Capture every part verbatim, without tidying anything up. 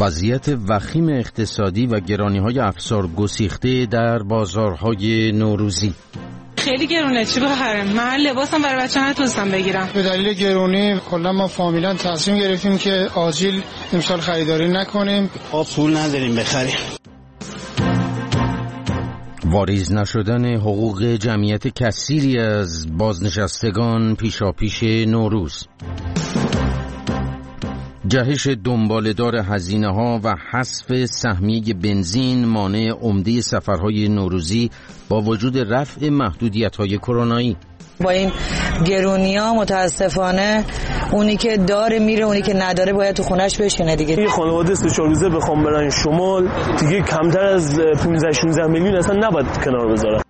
وضعیت وخیم اقتصادی و گرانی‌های افزار گسیخته در بازارهای نوروزی. خیلی گرونه، چی بخرم؟ من لباسم برای بچه‌ها نتونستم بگیرم. به دلیل گرونی کلا ما فامیلا تصمیم گرفتیم که آجیل امسال خریداری نکنیم. ما پول نداریم بخریم. واریز نشدن حقوق جمعیت کثیری از بازنشستگان پیشاپیش نوروز. جهش دنباله‌دار هزینه‌ها و حذف سهمیه بنزین مانع عمده سفرهای نوروزی با وجود رفع محدودیت‌های کرونایی. با این گرونی‌ها متاسفانه اونی که داره میره، اونی که نداره باید تو خونش بشینه دیگه. این خانواده سه چهار روزه بخوام برن شمال دیگه کمتر از پانزده شانزده میلیون اصلا نباید کنار بذارن.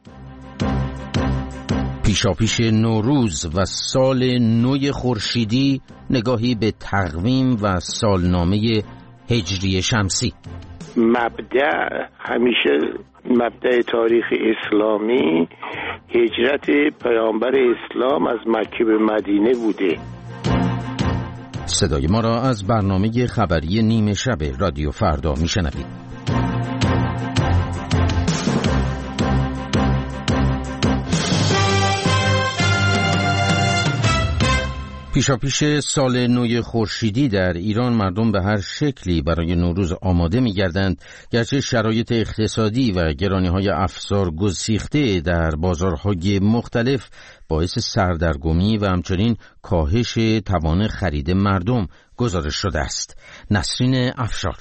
پیشاپیش نوروز و سال نو خورشیدی، نگاهی به تقویم و سالنامه هجری شمسی. مبدأ همیشه مبدأ تاریخ اسلامی هجرت پیامبر اسلام از مکه به مدینه بوده. صدای ما را از برنامه خبری نیمه شب رادیو فردا میشنوید. پیشاپیش سال نو خورشیدی در ایران مردم به هر شکلی برای نوروز آماده می‌گردند، گرچه شرایط اقتصادی و گرانی‌های افزار گسیخته در بازارهای مختلف باعث سردرگمی و همچنین کاهش توان خرید مردم گزارش شده است. نسرین افشار.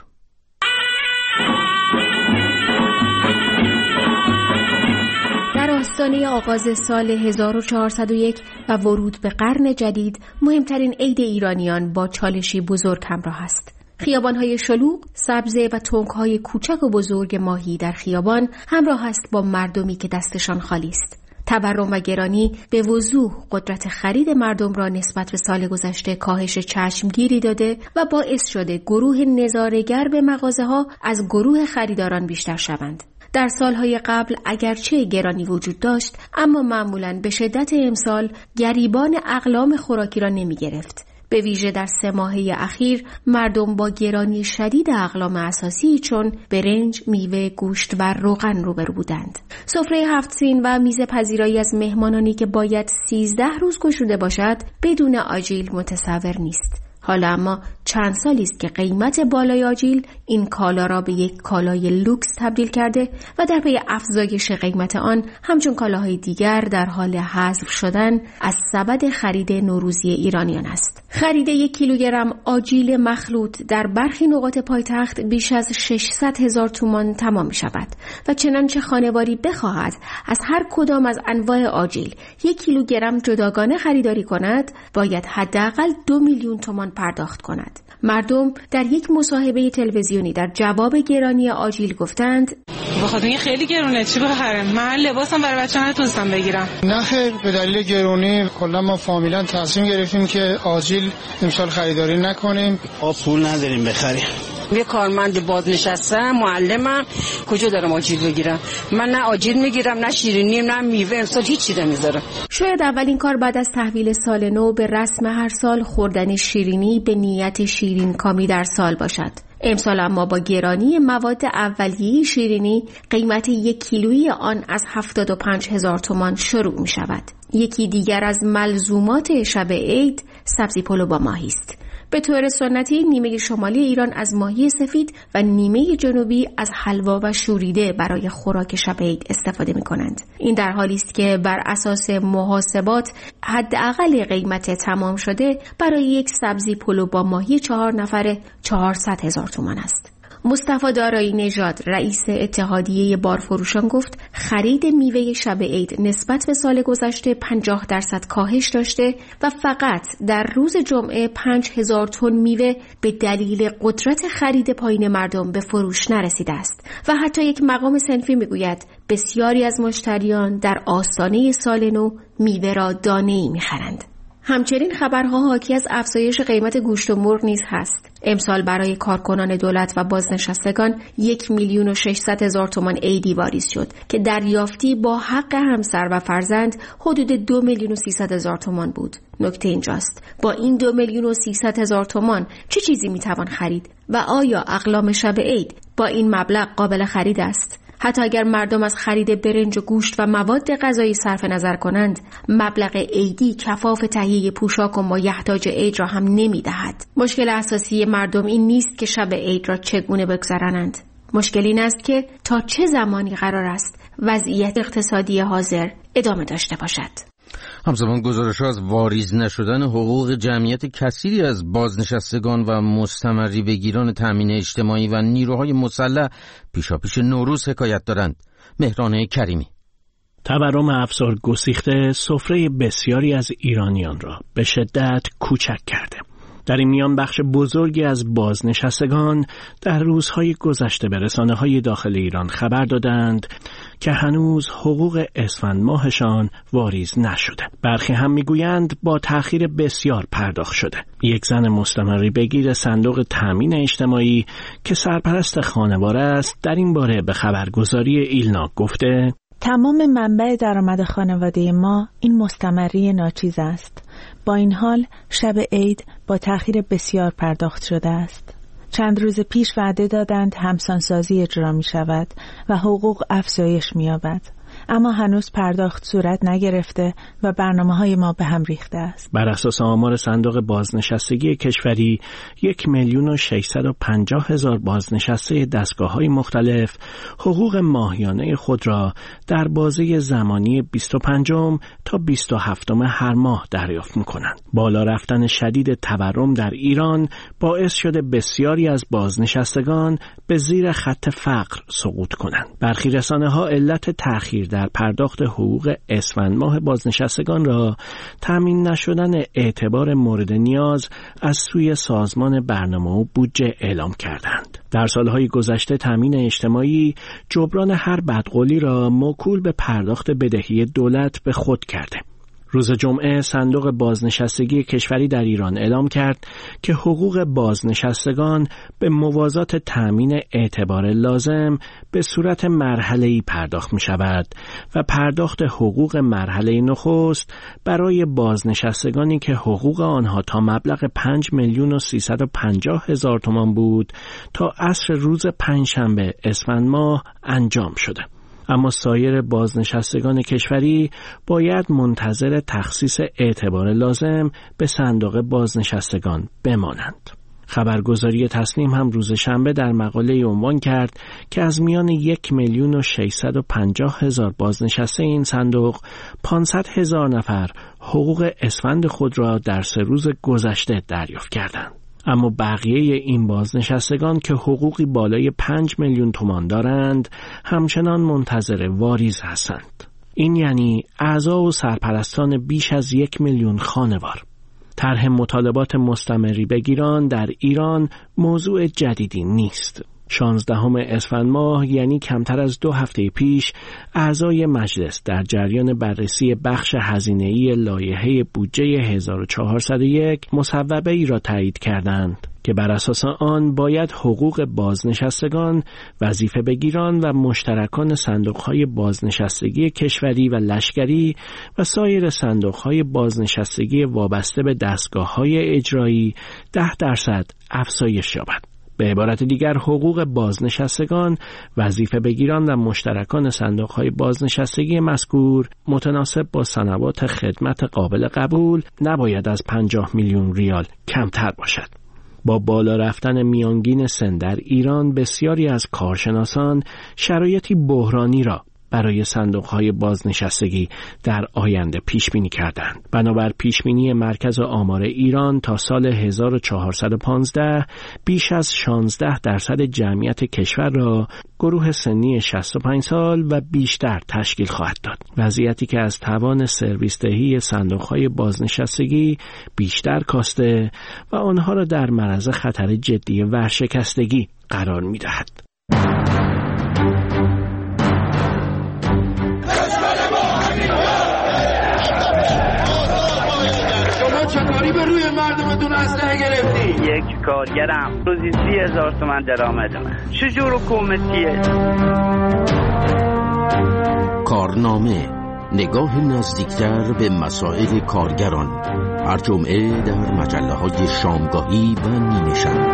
در آستانه آغاز سال هزار و چهارصد و یک و ورود به قرن جدید، مهمترین عید ایرانیان با چالشی بزرگ همراه است. خیابان‌های شلوغ، سبزه و تونک‌های کوچک و بزرگ ماهی در خیابان همراه است با مردمی که دستشان خالی است. تورم و گرانی به وضوح قدرت خرید مردم را نسبت به سال گذشته کاهش چشمگیری داده و باعث شده گروه نظاره‌گر به مغازه‌ها از گروه خریداران بیشتر شوند. در سالهای قبل اگرچه گرانی وجود داشت، اما معمولاً به شدت امسال گریبان اقلام خوراکی را نمی گرفت. به ویژه در سه ماهه اخیر مردم با گرانی شدید اقلام اساسی چون برنج، میوه، گوشت و روغن روبرو بودند. سفره هفت سین و میز پذیرایی از مهمانانی که باید سیزده روز گشوده باشد بدون آجیل متصور نیست. حالا اما چند سالی است که قیمت بالای آجیل این کالا را به یک کالای لوکس تبدیل کرده و در پی افزایش قیمت آن همچون کالاهای دیگر در حال حذف شدن از سبد خرید نوروزی ایرانیان است. خرید یک کیلوگرم آجیل مخلوط در برخی نقاط پایتخت بیش از ششصد هزار تومان تمام می شود و چنانچه خانواری بخواهد از هر کدام از انواع آجیل یک کیلوگرم جداگانه خریداری کند باید حداقل دو میلیون تومان پرداخت کند. مردم در یک مصاحبه تلویزیونی در جواب گرانی آجیل گفتند بخاطر اینکه خیلی گرونه، چی بخرم؟ من لباسم برای بچه‌ها نتونستم بگیرم. نه خیر، به دلیل گرونی کلا ما فامیلا تصمیم گرفتیم که آجیل امسال خریداری نکنیم. ما پول نداریم بخریم. یه کارمند بازنشستم، معلمم، کجا دارم آجیل بگیرم؟ من نه آجیل میگیرم، نه شیرینی، نه میوه، امسال هیچی نمیذارم. شاید اولین کار بعد از تحویل سال نو به رسم هر سال خوردن شیرینی به نیت شیرین کامی در سال باشد. امسال اما با گرانی مواد اولیه شیرینی قیمت یک کیلویی آن از هفتاد و پنج هزار تومان شروع می شود. یکی دیگر از ملزومات شب عید سبزی پلو با ماهی است. به طور سنتی نیمه شمالی ایران از ماهی سفید و نیمه جنوبی از حلوا و شوریده برای خوراک شب عید استفاده می کنند. این در حالی است که بر اساس محاسبات حداقل قیمت تمام شده برای یک سبزی پلو با ماهی چهار نفره چهارصد هزار تومان است. مصطفی دارایی نژاد رئیس اتحادیه بارفروشان گفت خرید میوه شب عید نسبت به سال گذشته پنجاه درصد کاهش داشته و فقط در روز جمعه پنج هزار تن میوه به دلیل قدرت خرید پایین مردم به فروش نرسیده است و حتی یک مقام صنفی میگوید بسیاری از مشتریان در آستانه سال نو میوه را دانه‌ای میخرند. همچنین خبرها حاکی از افزایش قیمت گوشت و مرغ نیز هست. امسال برای کارکنان دولت و بازنشستگان یک میلیون و ششصد هزار تومان عیدی واریز شد که دریافتی با حق همسر و فرزند حدود دو میلیون و سیصد هزار تومان بود. نکته اینجاست با این دو میلیون و سیصد هزار تومان چه چیزی میتوان خرید و آیا اقلام شب عید با این مبلغ قابل خرید است؟ حتی اگر مردم از خرید برنج و گوشت و مواد غذایی صرف نظر کنند، مبلغ عیدی کفاف تهیه پوشاک و مایحتاج عید را هم نمی‌دهد. مشکل اساسی مردم این نیست که شب عید را چگونه بگذرانند. مشکل این است که تا چه زمانی قرار است وضعیت اقتصادی حاضر ادامه داشته باشد. همزمان گزارش از واریز نشدن حقوق جمعیت کثیری از بازنشستگان و مستمری بگیران تامین اجتماعی و نیروهای مسلح پیشاپیش نوروز حکایت دارند. مهران کریمی. تورم افزار گسیخته سفره بسیاری از ایرانیان را به شدت کوچک کرده. در این میان بخش بزرگی از بازنشستگان در روزهای گذشته به رسانه‌های داخل ایران خبر دادند که هنوز حقوق اسفند ماهشان واریز نشده. برخی هم میگویند با تأخیر بسیار پرداخت شده. یک زن مستمری بگیر صندوق تامین اجتماعی که سرپرست خانوار است در این باره به خبرگزاری ایلنا گفته: تمام منبع درآمد خانواده ما این مستمری ناچیز است. با این حال شب عید با تأخیر بسیار پرداخت شده است. چند روز پیش وعده دادند همسانسازی اجرا می شود و حقوق افزایش می یابد. اما هنوز پرداخت صورت نگرفته و برنامه‌های ما به هم ریخته است. بر اساس آمار صندوق بازنشستگی کشوری، یک میلیون و ششصد و پنجاه هزار بازنشسته دستگاه‌های مختلف حقوق ماهیانه خود را در بازه زمانی بیست و پنجم تا بیست و هفتم هر ماه دریافت می‌کنند. بالا رفتن شدید تورم در ایران باعث شده بسیاری از بازنشستگان به زیر خط فقر سقوط کنند. برخی رسانه‌ها علت تأخیر در پرداخت حقوق اسفند ماه بازنشستگان را تامین نشدن اعتبار مورد نیاز از سوی سازمان برنامه و بودجه اعلام کردند. در سالهای گذشته تامین اجتماعی جبران هر بدقولی را موکول به پرداخت بدهی دولت به خود کرده. روز جمعه صندوق بازنشستگی کشوری در ایران اعلام کرد که حقوق بازنشستگان به موازات تامین اعتبار لازم به صورت مرحله‌ای پرداخت می شود و پرداخت حقوق مرحله نخست برای بازنشستگانی که حقوق آنها تا مبلغ پنج میلیون و سیصد و پنجاه هزار تومان بود تا عصر روز پنجشنبه اسفند ماه انجام شده. اما سایر بازنشستگان کشوری باید منتظر تخصیص اعتبار لازم به صندوق بازنشستگان بمانند. خبرگزاری تسنیم هم روز شنبه در مقاله عنوان کرد که از میان یک میلیون و ششصد و پنجاه هزار بازنشسته این صندوق پانصد هزار نفر حقوق اسفند خود را در سه روز گذشته دریافت کردند. اما بقیه این بازنشستگان که حقوقی بالای پنج میلیون تومان دارند همچنان منتظر واریز هستند. این یعنی اعضا و سرپرستان بیش از یک میلیون خانوار. طرح مطالبات مستمری بگیران در ایران موضوع جدیدی نیست. شانزدهم اسفند ماه یعنی کمتر از دو هفته پیش اعضای مجلس در جریان بررسی بخش هزینه‌ای لایحه بودجه هزار و چهارصد و یک مصوبه ای را تایید کردند که بر اساس آن باید حقوق بازنشستگان، وظیفه بگیران و مشترکان صندوق‌های بازنشستگی کشوری و لشکری و سایر صندوق‌های بازنشستگی وابسته به دستگاه‌های اجرایی ده درصد افزایش یابد. به عبارت دیگر حقوق بازنشستگان، وظیفه بگیران و مشترکان صندوق‌های بازنشستگی مذکور متناسب با سنوات خدمت قابل قبول نباید از پنجاه میلیون ریال کمتر باشد. با بالا رفتن میانگین سن در ایران بسیاری از کارشناسان شرایطی بحرانی را برای صندوق‌های بازنشستگی در آینده پیش بینی کردند. بنابر پیش بینی مرکز آمار ایران تا سال هزار و چهارصد و پانزده بیش از شانزده درصد جمعیت کشور را گروه سنی شصت و پنج سال و بیشتر تشکیل خواهد داد. وضعیتی که از توان سرویس دهی صندوق‌های بازنشستگی بیشتر کاسته و آنها را در معرض خطر جدی ورشکستگی قرار می‌دهد. شما داری به روی مردمتون اسلحه گرفتی؟ یک کارگرم روزی سی هزار تومن درآمد من. چجور حکومتیه؟ کارنامه، نگاه نزدیکتر به مسائل کارگران، هر جمعه در مجله های شامگاهی و نیمه شب.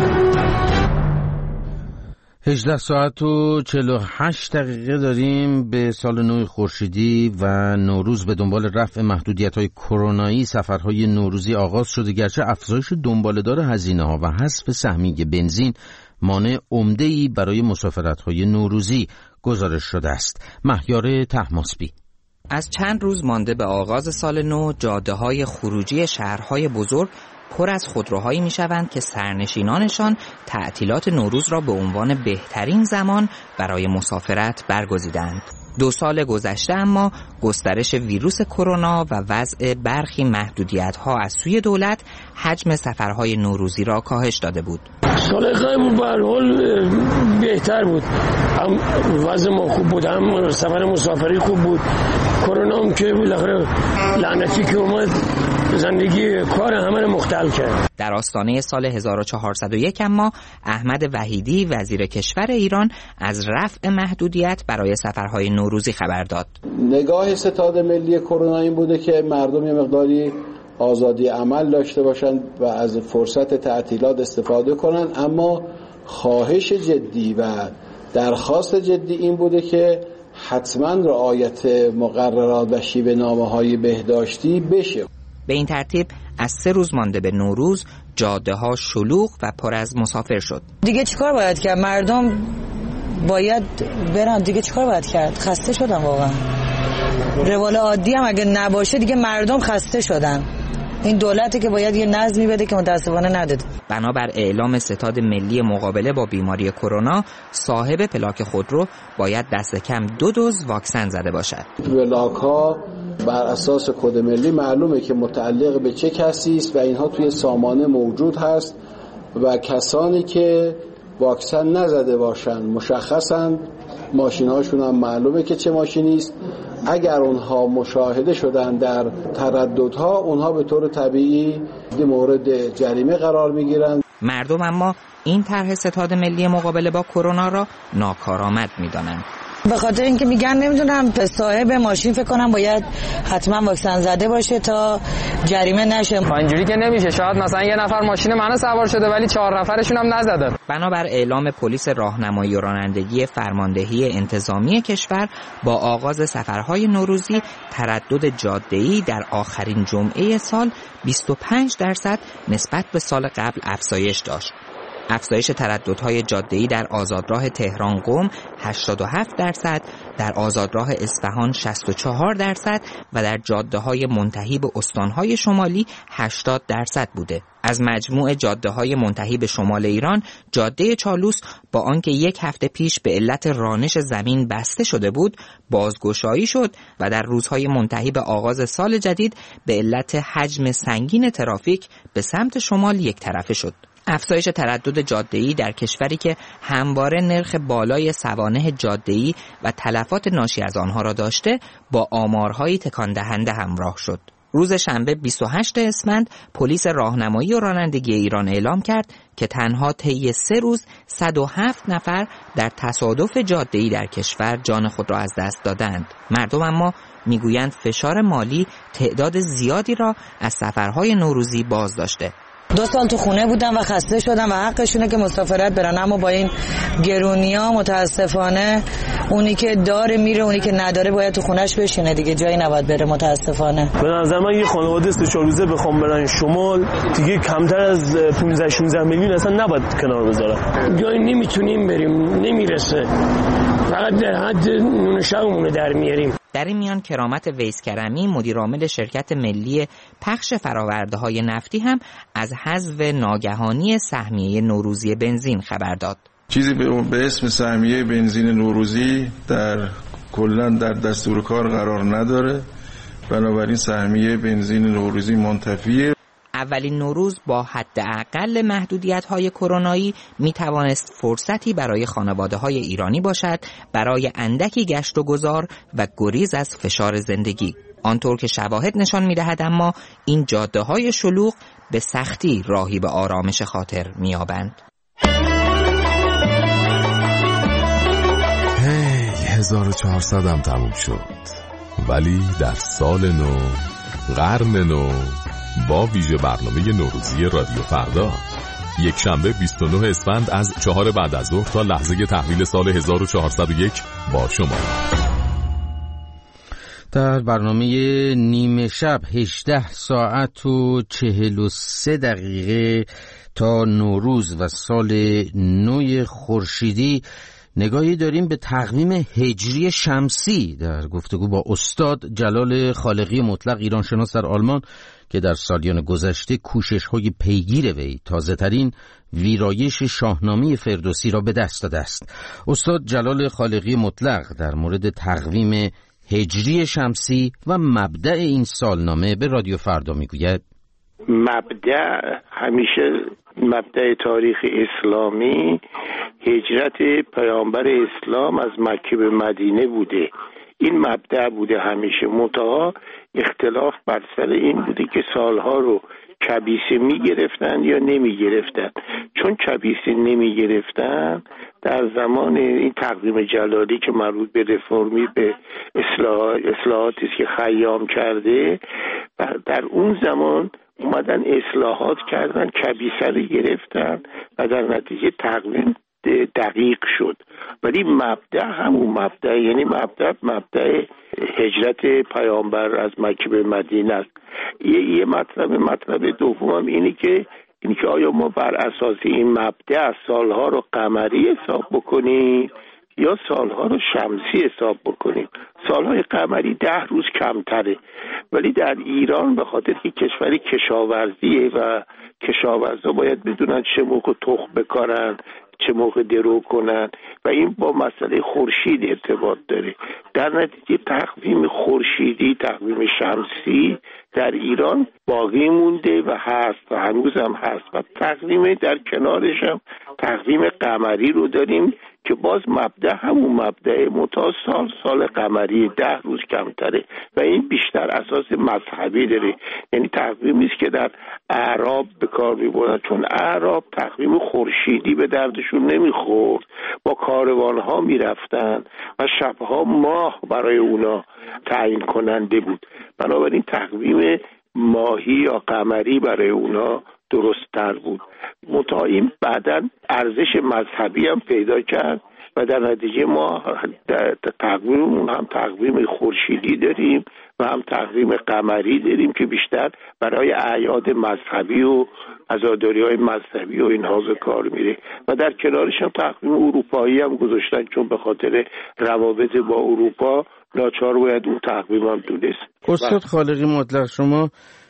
هجده ساعت و چهل و هشت دقیقه داریم به سال نو خورشیدی و نوروز. به دنبال رفع محدودیت‌های کرونایی سفرهای نوروزی آغاز شده، گرچه افزایش دنباله‌دار هزینه‌ها و حذف سهمیه بنزین مانع عمده‌ای برای مسافرت‌های نوروزی گزارش شده است. مهیار طهماسبی. از چند روز مانده به آغاز سال نو، جاده‌های خروجی شهرهای بزرگ پر از خودروهایی می‌شوند که سرنشینانشان تعطیلات نوروز را به عنوان بهترین زمان برای مسافرت برگزیدند. دو سال گذشته اما گسترش ویروس کرونا و وضع برخی محدودیت‌ها از سوی دولت حجم سفرهای نوروزی را کاهش داده بود. سال قبل به هر حال بهتر بود، هم وضع ما خوب بود، هم سفر مسافری خوب بود. کرونا هم که بالاخره لعنتی که اومد زندگی کار همه رو مختل کرد. در آستانه سال هزار و چهارصد و یک اما احمد وحیدی وزیر کشور ایران از رفع محدودیت برای سفرهای نوروزی خبر داد. نگاه ستاد ملی کرونا این بوده که مردم یه مقداری آزادی عمل داشته باشند و از فرصت تعطیلات استفاده کنند، اما خواهش جدی و درخواست جدی این بوده که حتما رعایت مقررات و شیوه نامه‌های بهداشتی بشه. به این ترتیب از سه روز مانده به نوروز جاده ها شلوغ و پر از مسافر شد. دیگه چیکار باید کرد؟ مردم باید برن. دیگه چیکار باید کرد؟ خسته شدن واقعا. روال عادی هم اگه نباشه دیگه مردم خسته شدن. این دولتی که باید یه نظمی بده که متاسفانه نداده. بنابر اعلام ستاد ملی مقابله با بیماری کرونا، صاحب پلاک خودرو باید دست کم دو دوز واکسن زده باشد. پلاک‌ها بر اساس کد ملی معلومه که متعلق به چه کسی است و اینها توی سامانه موجود هست و کسانی که واکسن نزده باشن مشخصن، ماشین‌هاشون هم معلومه که چه ماشینی است. اگر اونها مشاهده شدن در ترددها، اونها به طور طبیعی مورد جریمه قرار میگیرند. مردم اما این طرح ستاد ملی مقابله با کرونا را ناکارآمد میدانند. به خاطر اینکه میگن نمیدونم به صاحب ماشین فکر کنم باید حتما واکسن زده باشه تا جریمه نشه. اینجوری که نمیشه. شاید مثلا یه نفر ماشین منو سوار شده ولی چهار نفرشون هم نزدن. بنابر اعلام پلیس راهنمایی و رانندگی فرماندهی انتظامی کشور، با آغاز سفرهای نوروزی تردد جاده‌ای در آخرین جمعه سال بیست و پنج درصد نسبت به سال قبل افزایش داشت. افزایش ترددهای جاده‌ای در آزادراه تهران قم هشتاد و هفت درصد، در آزادراه اصفهان شصت و چهار درصد و در جاده‌های منتهی به استان‌های شمالی هشتاد درصد بوده. از مجموع جاده‌های منتهی به شمال ایران، جاده چالوس با آنکه یک هفته پیش به علت رانش زمین بسته شده بود، بازگشایی شد و در روزهای منتهی به آغاز سال جدید به علت حجم سنگین ترافیک به سمت شمال یک طرفه شد. افزایش تردد جاده‌ای در کشوری که همواره نرخ بالای سوانح جاده‌ای و تلفات ناشی از آنها را داشته، با آمارهای تکان دهنده همراه شد. روز شنبه بیست و هشتم اسفند پلیس راهنمایی و رانندگی ایران اعلام کرد که تنها طی سه روز صد و هفت نفر در تصادف جاده‌ای در کشور جان خود را از دست دادند. مردم اما میگویند فشار مالی تعداد زیادی را از سفرهای نوروزی باز داشته. دو سال تو خونه بودم و خسته شدم و حقشونه که مسافرت برن، اما با این گرونیا متاسفانه اونی که داره میره، اونی که نداره باید تو خونش بشینه دیگه، جایی نباید بره متاسفانه. به نظر من یه خانواده سه چهار روزه بخوام برن شمال دیگه کمتر از پانزده شانزده میلیون اصلا نباید کنار بذارن. جایی نمیتونیم بریم، نمیرسه، فقط در حد نون شبمون در میاریم. در این میان کرامت ویس کرمی، مدیرعامل شرکت ملی پخش فرآورده‌های نفتی، هم از حذف ناگهانی سهمیه نوروزی بنزین خبر داد. چیزی به اسم سهمیه بنزین نوروزی در کلاً در دستور کار قرار نداره، بنابراین سهمیه بنزین نوروزی منتفیه. اولین نوروز با حداقل محدودیت‌های کرونایی می‌توانست فرصتی برای خانواده‌های ایرانی باشد برای اندکی گشت و گذار و گریز از فشار زندگی. آنطور که شواهد نشان می‌دهد اما این جاده‌های شلوغ به سختی راهی به آرامش خاطر می‌یابند. هی هزار و چهارصد هم تموم شد، ولی در سال نو، قرن نو، با ویژه برنامه نوروزی رادیو فردا، یک شنبه بیست و نه اسفند از چهار بعد از ظهر تا لحظه تحویل سال هزار و چهارصد و یک با شما. در برنامه نیمه شب هجده ساعت و چهل و سه دقیقه تا نوروز و سال نو خورشیدی نگاهی داریم به تقویم هجری شمسی در گفتگو با استاد جلال خالقی مطلق، ایرانشناس در آلمان، که در سالیان گذشته کوشش‌های پیگیر وی تازه‌ترین ویرایش شاهنامه فردوسی را به دست داده است. استاد جلال خالقی مطلق در مورد تقویم هجری شمسی و مبدأ این سالنامه به رادیو فردا میگوید: مبدأ همیشه مبدأ تاریخ اسلامی هجرت پیامبر اسلام از مکه به مدینه بوده. این مبدأ بوده همیشه، منتها اختلاف بر سر این بوده که سالها رو کبیسه می گرفتن یا نمی گرفتن. چون کبیسه نمی گرفتن، در زمان این تقویم جلالی که مربوط به رفرمی به اصلاح اصلاحاتی است که خیام کرده، در اون زمان اومدن اصلاحات کردن، کبیسه رو گرفتن و در نتیجه تقویم دقیق شد. ولی مبدأ همون مبدأ، یعنی مبدأ مبدأ هجرت پیامبر از مکه به مدینه است. یه, یه مطلب مطلب دوم اینی که اینی که آیا ما بر اساس این مبدأ سالها رو قمری حساب بکنیم یا سالها رو شمسی حساب بکنیم. سالهای قمری ده روز کمتره، ولی در ایران به خاطر که کشوری کشاورزیه و کشاورزا باید بدونن چه موقع تخم بکارن، چه موقع درو کنن و این با مسئله خورشید ارتباط داره. در نتیجه تقویم خورشیدی، تقویم شمسی در ایران باقی مونده و هست و هنوز هم هست و تقویم در کنارش هم تقویم قمری رو داریم که باز مبدأ همون مبدأ متا سال سال قمری ده روز کمتره و این بیشتر اساس مذهبی داره. یعنی تقویمی است که در اعراب به کار می‌بردن، چون اعراب تقویم خورشیدی به دردشون نمیخورد، با کاروان‌ها میرفتن و شبها ماه برای اونا تعیین کننده بود. بنابراین تقویم ماهی یا قمری برای اونا درست تر بود. متعایم بعداً ارزش مذهبی هم پیدا کرد و در نتیجه ما تقویممون هم تقویم خورشیدی داریم و هم تقویم قمری داریم که بیشتر برای اعیاد مذهبی و عزاداری‌های مذهبی و اینها به کار میره و در کنارش هم تقویم اروپایی هم گذاشتن، چون به خاطر روابط با اروپا ناچار باید اون تقویم هم دونست. استاد خالقی مطلق، شما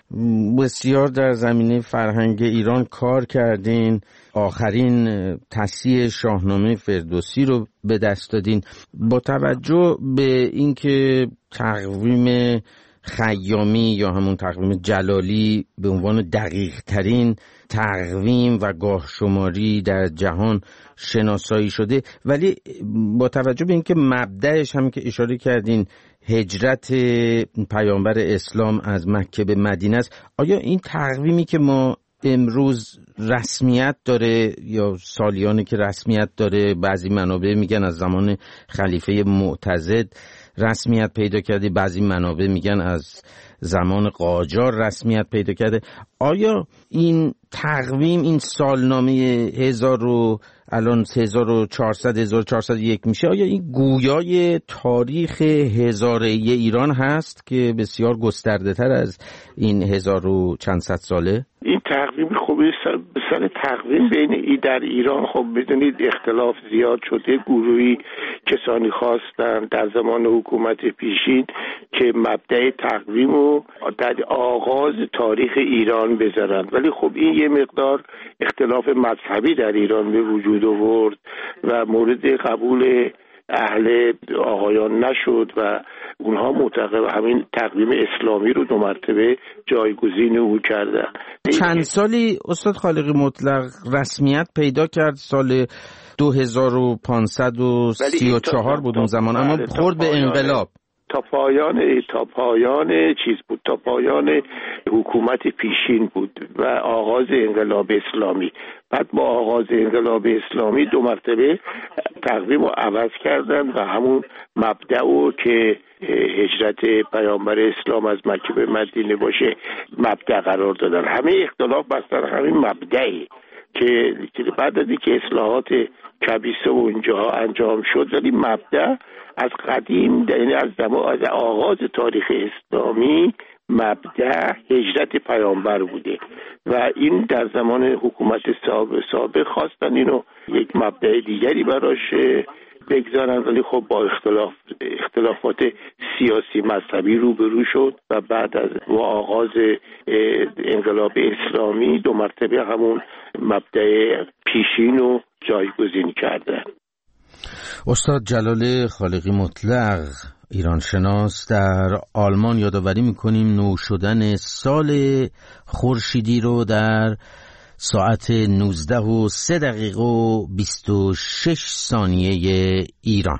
بسیار در زمینه فرهنگ ایران کار کردین، آخرین تصحیح شاهنامه فردوسی رو به دست دادین. با توجه به اینکه تقویم خیامی یا همون تقویم جلالی به عنوان دقیق ترین تقویم و گاه شماری در جهان شناسایی شده، ولی با توجه به اینکه مبدأش هم که اشاره کردین هجرت پیامبر اسلام از مکه به مدینه است، آیا این تقویمی که ما امروز رسمیت داره یا سالیانی که رسمیت داره، بعضی منابع میگن از زمان خلیفه معتضد رسمیت پیدا کرده، بعضی منابع میگن از زمان قاجار رسمیت پیدا کرده، آیا این تقویم، این سالنامه هزار و الان هزار و چهارصد هزار و چهارصد و یک میشه، آیا این گویای تاریخ هزاره ایران هست که بسیار گسترده تر از این هزار و چند صد ساله؟ این تقویم خب به سر تقویم بین ای در ایران خب بدونید اختلاف زیاد شده. گروهی کسانی خواستن در زمان حکومت پیشین که مبدأ تقویم رو در آغاز تاریخ ایران بذارن، ولی خب این یه مقدار اختلاف مذهبی در ایران به وجود آورد و مورد قبول اهل آقایان نشد و اونها معتقد همین تقویم اسلامی رو دو مرتبه جایگزین او کردن. چند سالی استاد خالقی مطلق رسمیت پیدا کرد؟ سال دو هزار و پانصد و سی و چهار بود اون زمان، اما خورد به انقلاب. تا پایان تا پایان چیز بود، تا پایان حکومت پیشین بود و آغاز انقلاب اسلامی. بعد با آغاز انقلاب اسلامی دو مرتبه تقویم رو عوض کردن و همون مبدأ که هجرت پیامبر اسلام از مکه به مدینه باشه مبدأ قرار دادن. همه اختلاف بر سر همین مبدأی که بعد از اینکه اصلاحات کبیسه و اونجا انجام شد، ولی مبدأ از قدیم، یعنی از زمان از آغاز تاریخ اسلامی مبدأ هجرت پیامبر بوده و این در زمان حکومت سابق سابق خواستن اینو یک مبدأ دیگری براش بگذارن، ولی خب با اختلاف اختلافات سیاسی مذهبی روبرو شد و بعد از و آغاز انقلاب اسلامی دو مرتبه همون مبدأ پیشین رو جایگزین کردن. استاد جلال خالقی مطلق، ایرانشناس، در آلمان یادآوری میکنیم نو شدن سال خورشیدی رو در ساعت نوزده و سه دقیقه و بیست و شش ثانیه ایران.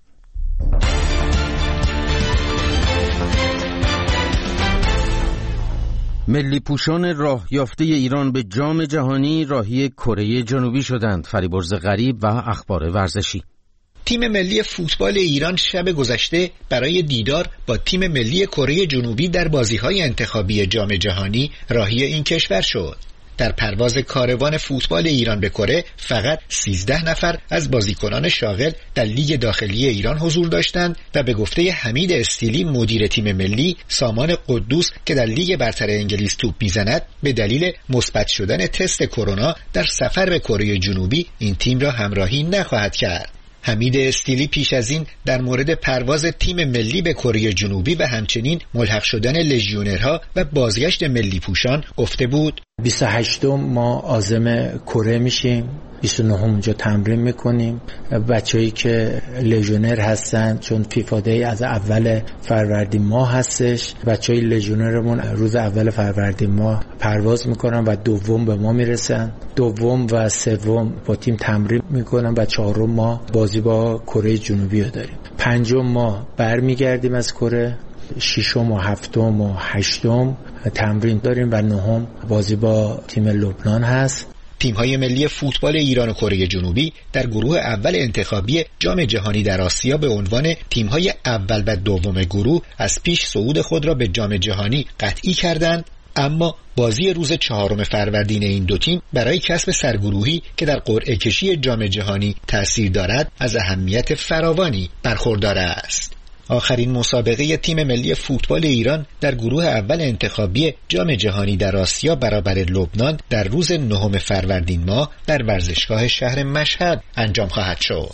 ملی پوشان راه یافته ایران به جام جهانی راهی کره جنوبی شدند. فریبرز غریب و اخبار ورزشی. تیم ملی فوتبال ایران شب گذشته برای دیدار با تیم ملی کره جنوبی در بازی‌های انتخابی جام جهانی راهی این کشور شد. در پرواز کاروان فوتبال ایران به کره فقط سیزده نفر از بازیکنان شاغل در لیگ داخلی ایران حضور داشتند و به گفته حمید استیلی مدیر تیم ملی، سامان قدوس که در لیگ برتر انگلیس توپ میزند به دلیل مثبت شدن تست کرونا در سفر به کره جنوبی این تیم را همراهی نخواهد کرد. حمید استیلی پیش از این در مورد پرواز تیم ملی به کره جنوبی و همچنین ملحق شدن لژیونرها و بازگشت ملی پوشان گفته بود: بیست و هشتم ما عازم کره میشیم، بیست و نهم اونجا تمرین میکنیم. بچه‌ای که لژیونر هستن، چون فیفا دی از اول فروردین ماه هستش، بچه‌ای لژیونرمون روز اول فروردین ماه پرواز میکنن و دوم به ما میرسن. دوم و سوم با تیم تمرین میکنن و چهارم ما بازی با کره جنوبی رو داریم. پنجم ما برمیگردیم از کره. ششم و هفتم و هشتم تمرین داریم و نهم بازی با تیم لبنان هست. تیم‌های ملی فوتبال ایران و کره جنوبی در گروه اول انتخابی جام جهانی در آسیا به عنوان تیم‌های اول و دوم گروه از پیش صعود خود را به جام جهانی قطعی کردند، اما بازی روز چهارم فروردین این دو تیم برای کسب سرگروهی که در قرعه کشی جام جهانی تأثیر دارد از اهمیت فراوانی برخوردار است. آخرین مسابقه تیم ملی فوتبال ایران در گروه اول انتخابی جام جهانی در آسیا برابر لبنان در روز نهم فروردین ماه در ورزشگاه شهر مشهد انجام خواهد شد.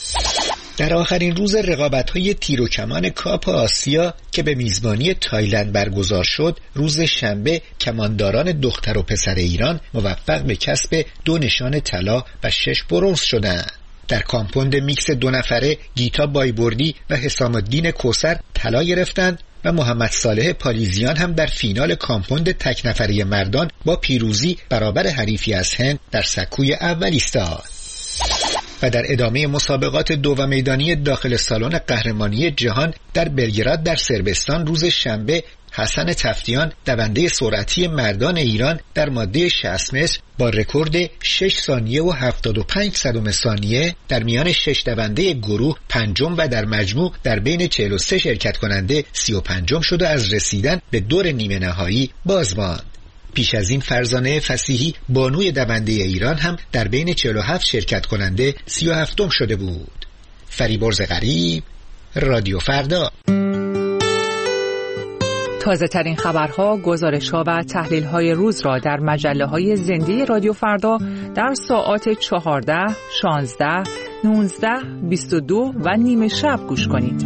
در آخرین روز رقابت‌های تیر و کمان کاپ آسیا که به میزبانی تایلند برگزار شد، روز شنبه کمانداران دختر و پسر ایران موفق به کسب دو نشان طلا و شش برنز شدند. در کامپوند میکس دو نفره گیتا بایبردی و حسام الدین کوثر طلا گرفتند و محمد صالح پالیزیان هم در فینال کامپوند تک نفره مردان با پیروزی برابر حریفی از هند در سکوی اول ایستاد. و در ادامه مسابقات دو و میدانی داخل سالن قهرمانی جهان در بلگراد در صربستان روز شنبه، حسن تفتیان دونده سرعتی مردان ایران در ماده شصت متر با رکورد شش ثانیه و هفتاد و پنج صدم ثانیه در میان شش دونده گروه پنجم و در مجموع در بین چهل و سه شرکت کننده سی و پنجم شد و از رسیدن به دور نیمه نهایی باز ماند. پیش از این فرزانه فصیحی بانوی دونده ایران هم در بین چهل و هفت شرکت کننده سی و هفتم شده بود. فریبرز غریب، رادیو فردا. تازه ترین خبرها، گزارش‌ها و تحلیل‌های روز را در مجله‌های زنده رادیو فردا در ساعات چهارده، شانزده، نوزده، بیست و دو و نیمه شب گوش کنید.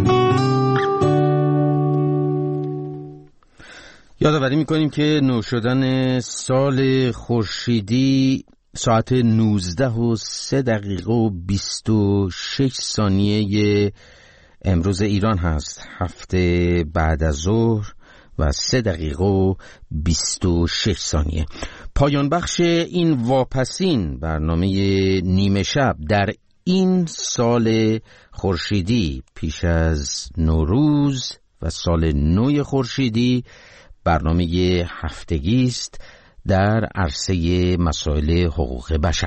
یادآوری می‌کنیم که نو شدن سال خورشیدی ساعت نوزده و سه دقیقه و بیست و شش ثانیه امروز ایران هست، هفته بعد از ظهر و سه دقیقه و بیست و شش ثانیه. پایان بخش این واپسین برنامه نیمه شب در این سال خورشیدی پیش از نوروز و سال نو خورشیدی برنامه هفتگی است در عرصه مسائل حقوق بشر.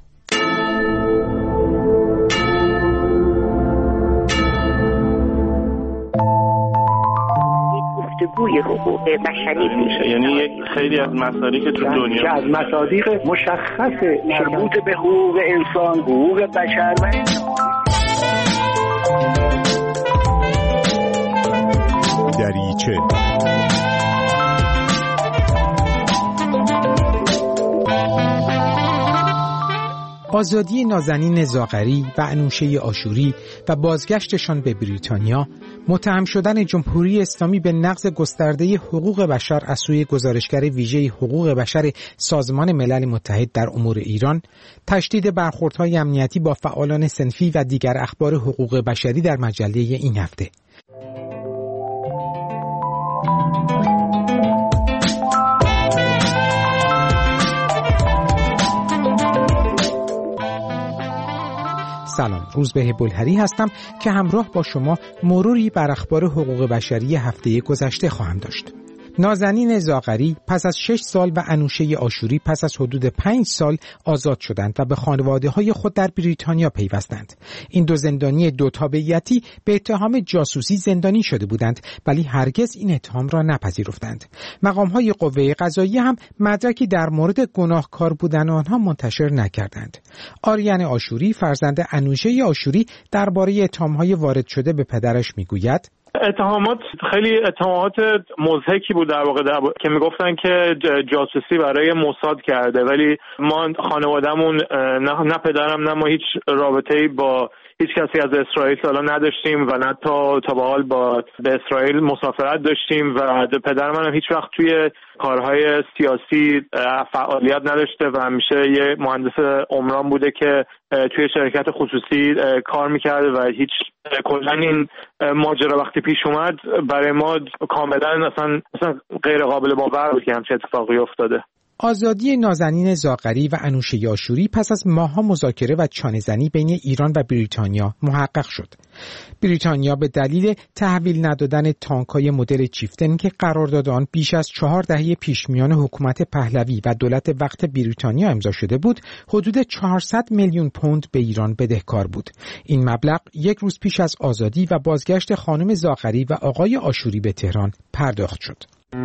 گفتگوی حقوق بشری میشه، یعنی خیلی از مصادیق تو دنیا از مصادیق مشخص مربوط به حقوق انسان، حقوق بشر و دریچه. آزادی نازنین زاغری و انوشه آشوری و بازگشتشان به بریتانیا، متهم شدن جمهوری اسلامی به نقض گسترده حقوق بشر از سوی گزارشگر ویژه حقوق بشر سازمان ملل متحد در امور ایران، تشدید برخوردهای امنیتی با فعالان صنفی و دیگر اخبار حقوق بشری در مجله این هفته. سلام، روزبه بلهری هستم که همراه با شما مروری بر اخبار حقوق بشری هفته گذشته خواهم داشت. نازنین زاغری پس از شش سال و انوشه آشوری پس از حدود پنج سال آزاد شدند و به خانواده‌های خود در بریتانیا پیوستند. این دو زندانی دو تابعیتی به اتهام جاسوسی زندانی شده بودند، ولی هرگز این اتهام را نپذیرفتند. مقام‌های قوه قضاییه هم مدرکی در مورد گناهکار بودن آنها منتشر نکردند. آریان آشوری فرزند انوشه آشوری درباره اتهام‌های وارد شده به پدرش میگوید: اتهامات خیلی اتهامات مضحکی بود در واقع، در واقع که میگفتن که جاسوسی برای موساد کرده، ولی ما خانوادهمون نه, نه پدرم نه ما هیچ رابطه‌ای با هیچ کسی از اسرائیل سالا نداشتیم و نه تا تا به حال با به اسرائیل مسافرت داشتیم و پدر منم هیچ وقت توی کارهای سیاسی فعالیت نداشته و همیشه یه مهندس عمران بوده که توی شرکت خصوصی کار میکرده و هیچ کلا این ماجرا وقتی پیش اومد برای ما کاملا اصلا اصلا غیر قابل باور بود که همچین اتفاقی افتاده. آزادی نازنین زاغری و انوشه آشوری پس از ماه‌ها مذاکره و چانه‌زنی بین ایران و بریتانیا محقق شد. بریتانیا به دلیل تحویل ندادن تانک‌های مدل چیفتن که قرارداد آن بیش از چهار دهه پیش میان حکومت پهلوی و دولت وقت بریتانیا امضا شده بود، حدود چهارصد میلیون پوند به ایران بدهکار بود. این مبلغ یک روز پیش از آزادی و بازگشت خانم زاغری و آقای آشوری به تهران پرداخت شد.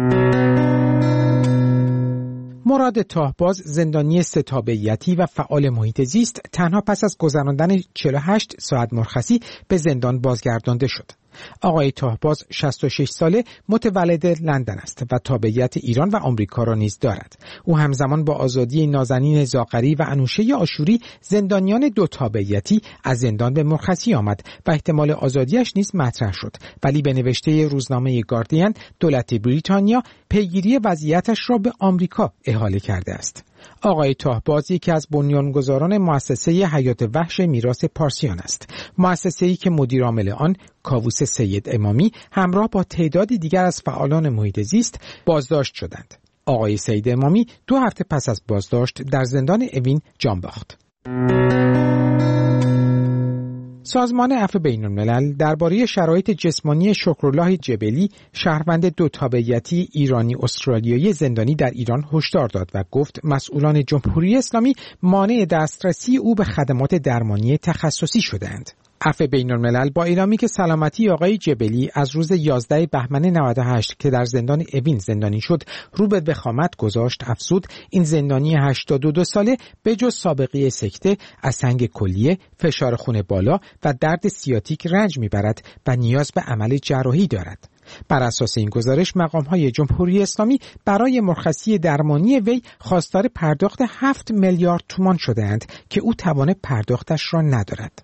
مراد تاهباز، زندانی سه تابعیتی و فعال محیط زیست، تنها پس از گذراندن چهل و هشت ساعت مرخصی به زندان بازگردانده شد. آقای تاهباز شصت و شش ساله، متولد لندن است و تابعیت ایران و آمریکا را نیز دارد. او همزمان با آزادی نازنین زاغری و انوشه آشوری، زندانیان دو تابعیتی، از زندان به مرخصی آمد و احتمال آزادیش نیز مطرح شد، ولی به نوشته روزنامه گاردین، دولت بریتانیا پیگیری وضعیتش را به آمریکا احاله کرده است. آقای تاهباز یکی از بنیانگذاران مؤسسه حیات وحش میراث پارسیان است، مؤسسه‌ای که مدیر عامل آن کاووس سید امامی همراه با تعدادی دیگر از فعالان محیط زیست بازداشت شدند. آقای سید امامی دو هفته پس از بازداشت در زندان اوین جان باخت. سازمان عفو بین‌الملل درباره شرایط جسمانی شکرالله جبلی، شهروند دو تابعیتی ایرانی استرالیایی زندانی در ایران، هشدار داد و گفت مسئولان جمهوری اسلامی مانع دسترسی او به خدمات درمانی تخصصی شده‌اند. عفو بین‌الملل با اعلامی که سلامتی آقای جبلی از روز یازده بهمن نود و هشت که در زندان اوین زندانی شد رو به وخامت گذاشت، افزود این زندانی هشتاد و دو ساله به جز سابقه سکته از سنگ کلیه، فشار خون بالا و درد سیاتیک رنج میبرد و نیاز به عمل جراحی دارد. بر اساس این گزارش مقام‌های جمهوری اسلامی برای مرخصی درمانی وی خواستار پرداخت هفت میلیارد تومان شده‌اند که او توان پرداختش را ندارد.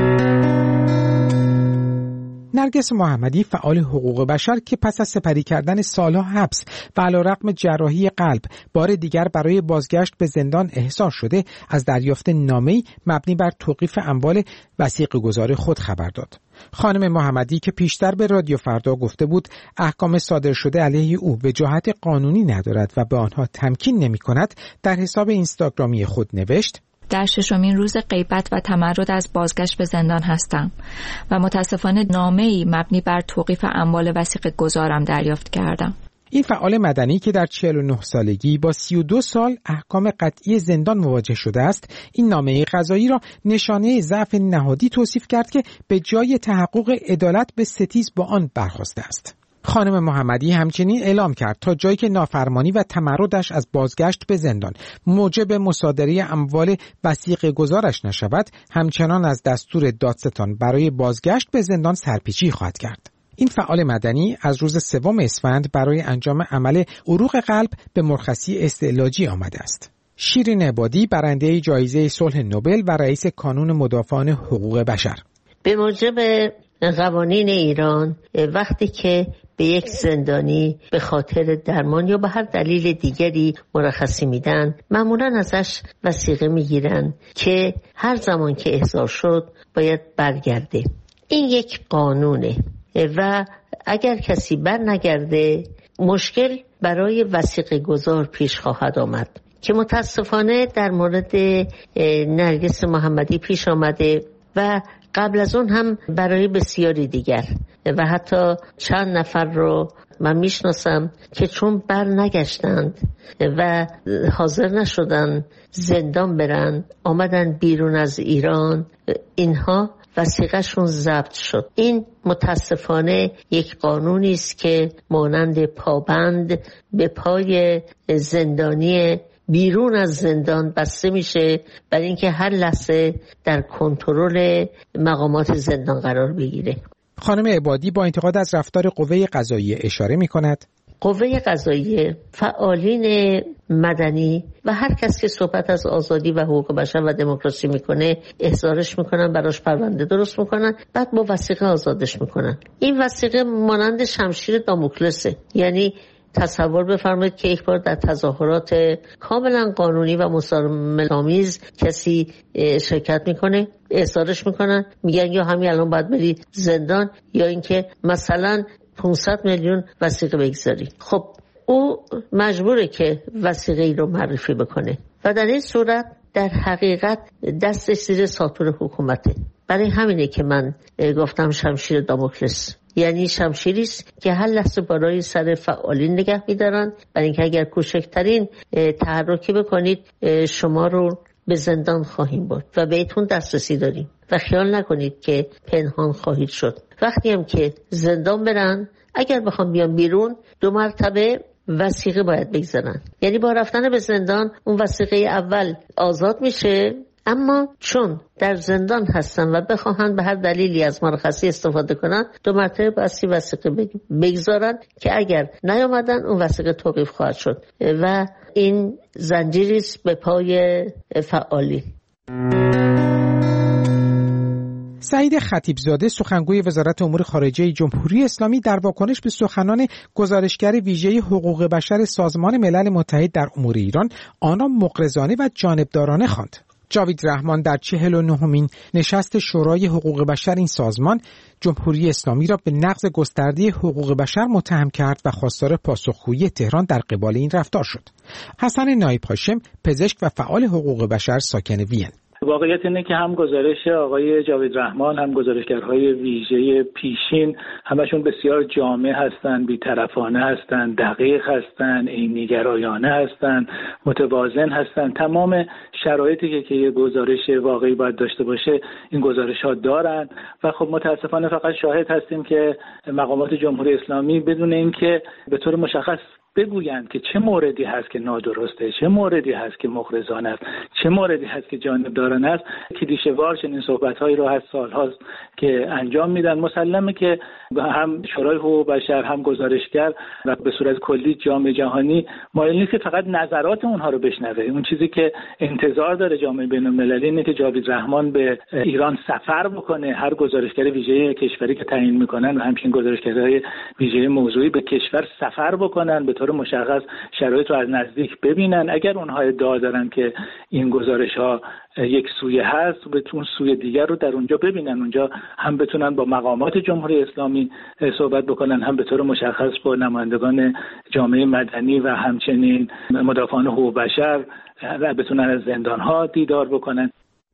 نرگس محمدی، فعال حقوق بشر که پس از سپری کردن سالها حبس و علیرغم جراحی قلب بار دیگر برای بازگشت به زندان احضار شده، از دریافت نامه‌ای مبنی بر توقیف اموال وثیقه‌گذار خود خبر داد. خانم محمدی که پیشتر به رادیو فردا گفته بود احکام صادر شده علیه او وجاهت قانونی ندارد و به آنها تمکین نمی‌کند، در حساب اینستاگرامی خود نوشت: در ششمین روز غیبت و تمرد از بازگشت به زندان هستم و متاسفانه نامه‌ای مبنی بر توقیف اموال وثیقه گذارم دریافت کردم. این فعال مدنی که در چهل و نه سالگی با سی و دو سال احکام قطعی زندان مواجه شده است، این نامه قضایی را نشانه ضعف نهادی توصیف کرد که به جای تحقق عدالت به ستیز با آن برخاسته است. خانم محمدی همچنین اعلام کرد تا جایی که نافرمانی و تمردش از بازگشت به زندان موجب مصادره اموال وثیقه گذارش نشود، همچنان از دستور دادستان برای بازگشت به زندان سرپیچی خواهد کرد. این فعال مدنی از روز سوم اسفند برای انجام عمل عروق قلب به مرخصی استعلاجی آمده است. شیرین عبادی برنده جایزه صلح نوبل و رئیس کانون مدافعان حقوق بشر: به موجب قوانین ایران وقتی که به یک زندانی به خاطر درمان یا به هر دلیل دیگری مرخصی میدن، معمولا ازش وثیقه میگیرن که هر زمان که احضار شد باید برگرده. این یک قانونه و اگر کسی بر نگرده مشکل برای وثیقه گذار پیش خواهد آمد که متاسفانه در مورد نرگس محمدی پیش آمده و قبل از اون هم برای بسیاری دیگر و حتی چند نفر رو من میشناسم که چون بر نگشتند و حاضر نشدن زندان برن، آمدن بیرون از ایران، اینها وثیقه‌شون ضبط شد. این متاسفانه یک قانونی است که مانند پابند به پای زندانی بیرون از زندان بسته میشه برای اینکه هر لحظه در کنترل مقامات زندان قرار بگیره. خانم عبادی با انتقاد از رفتار قوه قضاییه اشاره می‌کند: قوه قضاییه، فعالین مدنی و هر کس که صحبت از آزادی و حقوق بشر و دموکراسی میکنه احضارش میکنن، براش پرونده درست میکنن، بعد با وثیقه آزادش میکنن. این وثیقه مانند شمشیر داموکلسه. یعنی تصور بفرمایید که یک بار در تظاهرات کاملا قانونی و مسالمت‌آمیز کسی شرکت میکنه، احضارش میکنن، میگن یا همین الان باید بری زندان یا اینکه مثلا پانصد میلیون وثیقه بگذاری. خب او مجبوره که وثیقه ای رو معرفی بکنه و در این صورت در حقیقت دستش زیر ساطور حکومته. برای همینه که من گفتم شمشیر داموکلس، یعنی شمشیری است که هر لحظه بالای سر فعالین نگه می‌دارن، برای اینکه اگر کوچکترین تحرکی بکنید شما رو به زندان خواهیم برد و بهتون دسترسی داریم و خیال نکنید که پنهان خواهید شد. وقتی هم که زندان برن، اگر بخوام بیان بیرون دو مرتبه وثیقه باید بگذارن. یعنی با رفتن به زندان اون وثیقه اول آزاد میشه، اما چون در زندان هستن و بخواهند به هر دلیلی از مرخصی استفاده کنن، دو مرتبه باسی وثیقه بگذارن که اگر نیامدن اون وثیقه توقیف خواهد شد و این زنجیری است به پای فعالی. سعید خطیبزاده سخنگوی وزارت امور خارجه جمهوری اسلامی در واکنش به سخنان گزارشگر ویژه حقوق بشر سازمان ملل متحد در امور ایران آن را مغرضانه و جانبدارانه خواند. جاوید رحمان در چهل و نهمین نشست شورای حقوق بشر این سازمان جمهوری اسلامی را به نقض گسترده حقوق بشر متهم کرد و خواستار پاسخگویی تهران در قبال این رفتار شد. حسن نایب هاشم، پزشک و فعال حقوق بشر ساکن وین: واقعیت اینه که هم گزارش آقای جاوید رحمان هم گزارشگرهای ویژه پیشین همشون بسیار جامع هستند، بی‌طرفانه هستند، دقیق هستند، عینی‌گرایانه هستند، متوازن هستند. تمام شرایطی که یه گزارش واقعی باید داشته باشه این گزارش‌ها دارن و خب متاسفانه فقط شاهد هستیم که مقامات جمهوری اسلامی بدون اینکه به طور مشخص بگویند که چه موردی هست که نادرسته، چه موردی هست که مغرضانه است، چه موردی هست که جانبدارانه است، کلیشه‌وار چنین صحبت‌هایی رو هست سال‌هاست که انجام میدن. مسلمه که هم شورای حقوق بشر هم گزارشگر و به صورت کلی جامعه جهانی مایل نیست که فقط نظرات اونها رو بشنوه. اون چیزی که انتظار داره جامعه بین‌المللی اینه که جاوید رحمان به ایران سفر بکنه، هر گزارشگر ویژه کشوری که تعیین میکنن و همچنین گزارشگرای ویژه موضوعی به کشور سفر بکنن، به به طور مشخص شرایط رو از نزدیک ببینن. اگر اونها ادعا دارن که این گزارش‌ها یک سویه هست، به اون سوی دیگر رو در اونجا ببینن، اونجا هم بتونن با مقامات جمهوری اسلامی صحبت بکنن، هم به طور مشخص با نمایندگان جامعه مدنی و همچنین مدافعان حقوق بشر و بتونن از زندان‌ها دیدار بکنن.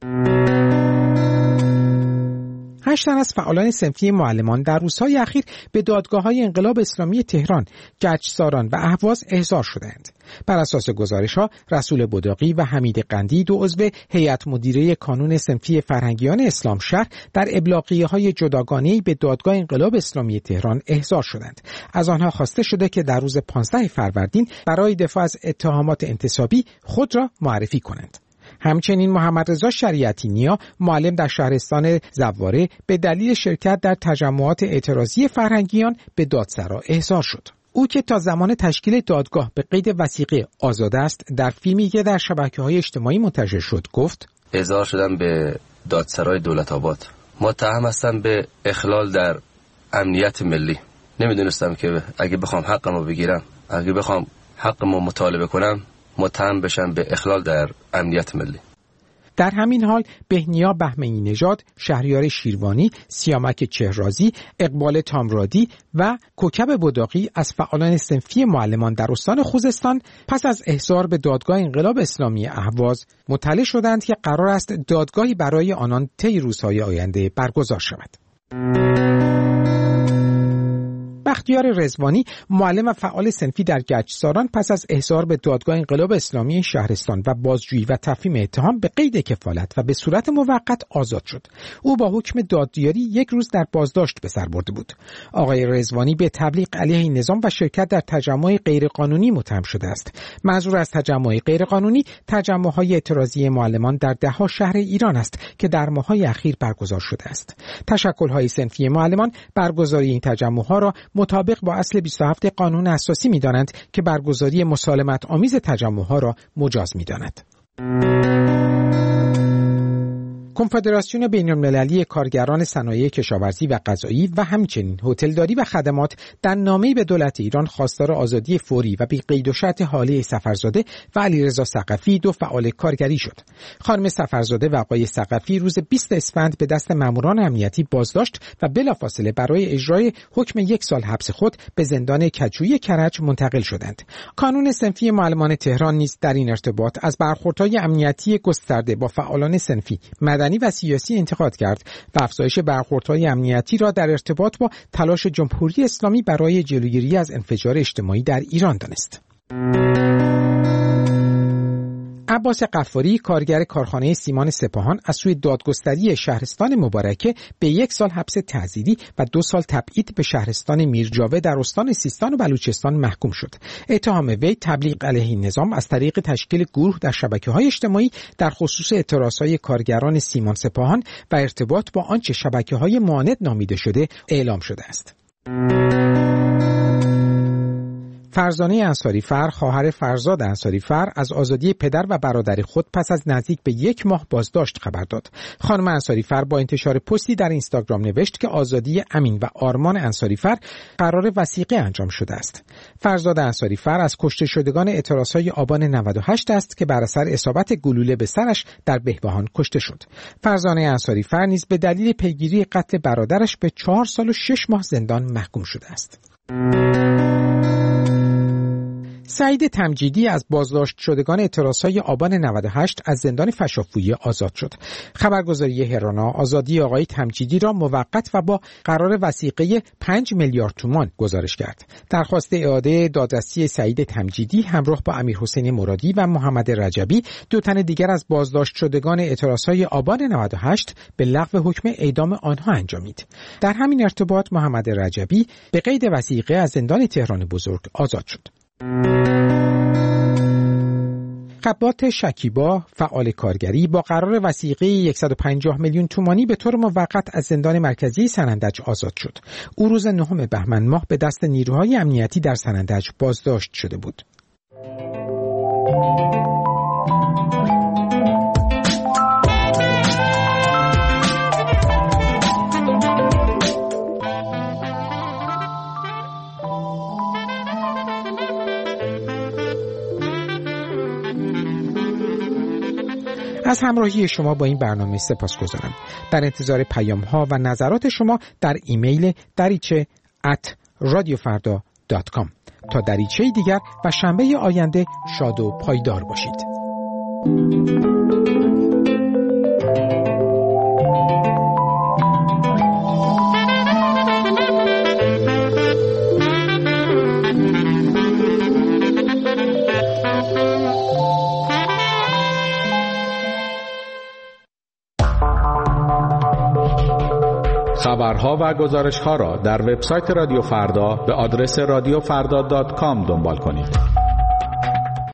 هشت تن از فعالان صنفی معلمان در روزهای اخیر به دادگاه‌های انقلاب اسلامی تهران، گچساران و اهواز احضار شدند. بر اساس گزارش‌ها، رسول بداقی و حمید قندی، دو عضو هیئت مدیره کانون صنفی فرهنگیان اسلام شهر، در ابلاغیه‌های جداگانه‌ای به دادگاه انقلاب اسلامی تهران احضار شدند. از آنها خواسته شده که در روز پانزدهم فروردین برای دفاع از اتهامات انتصابی خود را معرفی کنند. همچنین محمد رضا شریعتی نیا، معلم در شهرستان زواره، به دلیل شرکت در تجمعات اعتراضی فرهنگیان به دادسرا احضار شد. او که تا زمان تشکیل دادگاه به قید وثیقه آزاد است، در فیلمی که در شبکه‌های اجتماعی منتشر شد گفت: احضار شدم به دادسرای دولت آباد. متهم هستم به اخلال در امنیت ملی. نمیدونستم که اگه بخوام حقمو بگیرم، اگه بخوام حقمو مطالبه کنم، متهم بشن به اخلال در امنیت ملی. در همین حال بهنیا بهمنی نژاد، شهریار شیروانی، سیامک چهرازی، اقبال تامرادی و کوکب بداقی از فعالان صنفی معلمان در استان خوزستان پس از احضار به دادگاه انقلاب اسلامی اهواز مطلع شدند که قرار است دادگاهی برای آنان طی روزهای آینده برگزار شود. بختیار رضوانی، معلم و فعال صنفی در گچساران، پس از احضار به دادگاه انقلاب اسلامی شهرستان و بازجویی و تفهیم اتهام به قید کفالت و به صورت موقت آزاد شد. او با حکم دادیاری یک روز در بازداشت به سر برده بود. آقای رضوانی به تبلیغ علیه این نظام و شرکت در تجمع غیرقانونی متهم شده است. منظور از تجمع غیرقانونی تجمع‌های اعتراضی معلمان در ده‌ها شهر ایران است که در ماه‌های اخیر برگزار شده است. تشکل‌های صنفی معلمان برگزاری این تجمع‌ها را مطابق با اصل بیست و هفت قانون اساسی می‌دانند که برگزاری مسالمت آمیز تجمع‌ها را مجاز می‌داند. کنفدراسیون بین‌المللی کارگران صنایع کشاورزی و غذایی و همچنین هتلداری و خدمات در نامه‌ای به دولت ایران خواستار آزادی فوری و بی قید و شرط حاله سفرزاده و علیرضا ثقفی، دو فعال کارگری شد. خانم سفرزاده و آقای ثقفی روز بیست اسفند به دست ماموران امنیتی بازداشت و بلافاصله برای اجرای حکم یک سال حبس خود به زندان کجویی کرج منتقل شدند. کانون صنفی معلمان تهران نیز در این ارتباط از برخوردهای امنیتی گسترده با فعالان صنفی، مدنی و سیاسی انتقاد کرد و افزایش برخوردهای امنیتی را در ارتباط با تلاش جمهوری اسلامی برای جلوگیری از انفجار اجتماعی در ایران دانست. عباس قفاری، کارگر کارخانه سیمان سپاهان، از سوی دادگستری شهرستان مبارکه به یک سال حبس تعزیری و دو سال تبعید به شهرستان میرجاوه در استان سیستان و بلوچستان محکوم شد. اتهام وی تبلیغ علیه این نظام از طریق تشکیل گروه در شبکه‌های اجتماعی در خصوص اعتراضهای کارگران سیمان سپاهان و ارتباط با آنچه شبکه‌های معاند نامیده شده اعلام شده است. فرزانه انصاریفر، خواهر فرزاد انصاریفر، از آزادی پدر و برادر خود پس از نزدیک به یک ماه بازداشت خبر داد. خانم انصاریفر با انتشار پستی در اینستاگرام نوشت که آزادی امین و آرمان انصاریفر قرار وثیقه انجام شده است. فرزاد انصاریفر از کشته شدگان اعتراضهای آبان نود و هشت است که بر اثر اصابت گلوله به سرش در بهبهان کشته شد. فرزانه انصاریفر نیز به دلیل پیگیری قتل برادرش به چهار سال و شش ماه زندان محکوم شده است. سعید تمجیدی از بازداشت شدگان اعتراضهای آبان نود و هشت از زندان فشافویه آزاد شد. خبرگزاری هرانا آزادی آقای تمجیدی را موقت و با قرار وثیقه پنج میلیارد تومان گزارش کرد. درخواست اعاده دادرسی سعید تمجیدی همراه با امیرحسین مرادی و محمد رجبی، دو تن دیگر از بازداشت شدگان اعتراضهای آبان نود و هشت، به لغو حکم اعدام آنها انجامید. در همین ارتباط محمد رجبی به قید وثیقه از زندان تهران بزرگ آزاد شد. قبات شکیبا، فعال کارگری، با قرار وثیقه صد و پنجاه میلیون تومانی به طور موقت از زندان مرکزی سنندج آزاد شد. او روز نهم بهمن ماه به دست نیروهای امنیتی در سنندج بازداشت شده بود. از همراهی شما با این برنامه سپاسگزارم. در انتظار پیام ها و نظرات شما در ایمیل دریچه ات رادیو فردا دات کام. تا دریچه دیگر و شنبه آینده شاد و پایدار باشید. خبرها و گزارش‌ها را در وبسایت رادیو فردا به آدرس رادیو فردا دات کام دنبال کنید.